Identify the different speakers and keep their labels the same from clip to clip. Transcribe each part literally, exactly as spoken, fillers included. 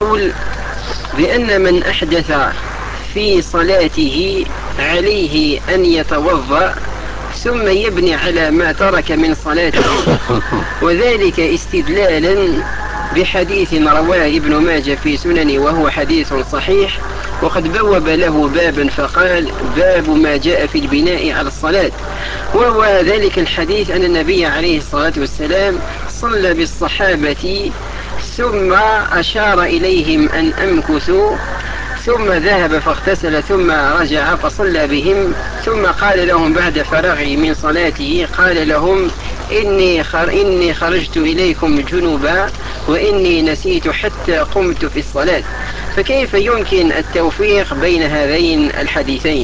Speaker 1: يقول بأن من أحدث في صلاته عليه أن يتوضأ ثم يبني على ما ترك من صلاته، وذلك استدلالا بحديث رواه ابن ماجه في سننه وهو حديث صحيح، وقد بوب له بابا فقال: باب ما جاء في البناء على الصلاة. وهو ذلك الحديث أن النبي عليه الصلاة والسلام صلى بالصحابة ثم أشار إليهم أن أمكثوا، ثم ذهب فاغتسل ثم رجع فصلى بهم، ثم قال لهم بعد فراغه من صلاته، قال لهم: إني, خر إني خرجت إليكم جنبا وإني نسيت حتى قمت في الصلاة. فكيف يمكن التوفيق بين هذين الحديثين؟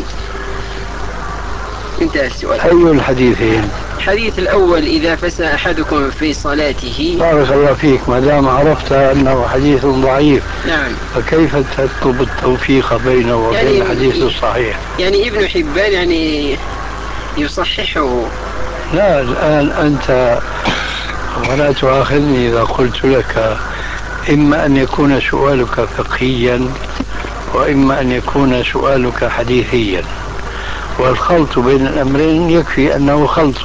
Speaker 1: انتهى السؤال.
Speaker 2: أي الحديثين؟
Speaker 1: الحديث الأول: إذا فسى أحدكم في صلاته.
Speaker 2: بارك الله فيك، ما دام عرفت أنه حديث ضعيف،
Speaker 1: نعم،
Speaker 2: فكيف تطلب التوفيق بينه وبين يعني الحديث الصحيح؟
Speaker 1: يعني ابن حبان يعني يصححه.
Speaker 2: لا، الآن أنت، ولا تؤاخذني إذا قلت لك، إما أن يكون سؤالك فقهيا وإما أن يكون سؤالك حديثيا، والخلط بين الأمرين يكفي أنه خلط.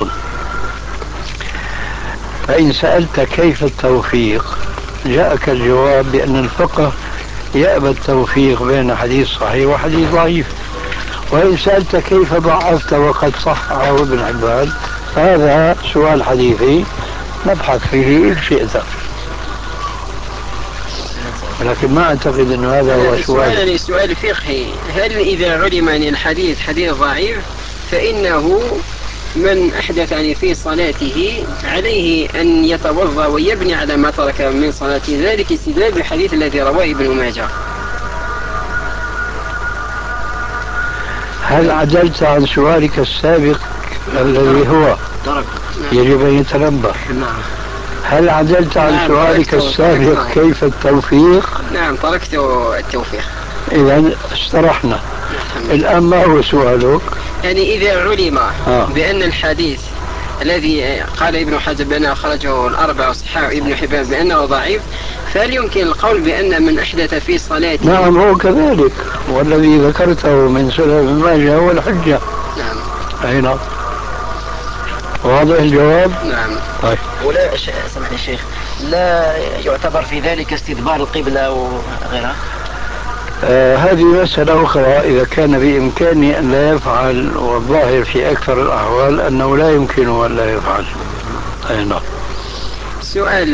Speaker 2: فإن سألت كيف التوفيق، جاءك الجواب بأن الفقه يأبى التوفيق بين حديث صحيح وحديث ضعيف. وإن سألت كيف ضعفت وقد صححه ابن حبان، هذا سؤال حديثي نبحث فيه إن شئت، لكن ما أعتقد أن هذا هو سؤال.
Speaker 1: يعني سؤال فقهي: هل إذا علم أن الحديث حديث ضعيف فإنه من أحدث يعني في صلاته عليه أن يتوضأ ويبني على ما ترك من صلاته، ذلك استدلال بالحديث الذي رواه ابن ماجه.
Speaker 2: هل عدلت عن سؤالك السابق الذي هو يجب أن يتنبه؟ هل عدلت عن نعم سؤالك السابق كيف التوفيق؟
Speaker 1: نعم، تركت التوفيق.
Speaker 2: إذا استرحنا. الآن ما هو سؤالك؟
Speaker 1: يعني إذا علم آه. بأن الحديث الذي قال ابن حزم بأنه خرجه الأربعة وصححه ابن حبان بأنه ضعيف، فهل يمكن القول بأن من أحدث في صلاته؟
Speaker 2: نعم، هو كذلك، والذي ذكرته من سنن ابن ماجه هو الحجة.
Speaker 1: نعم.
Speaker 2: أي نعم. واضح الجواب؟
Speaker 1: نعم.
Speaker 2: طيب.
Speaker 1: ولا سمحني الشيخ، لا يعتبر في ذلك استدبار القبلة وغيرها؟
Speaker 2: آه هذه مسألة أخرى، إذا كان بإمكانه أن لا يفعل، والظاهر في أكثر الأحوال أنه لا يمكنه أن لا يفعل. أي نعم.
Speaker 1: سؤال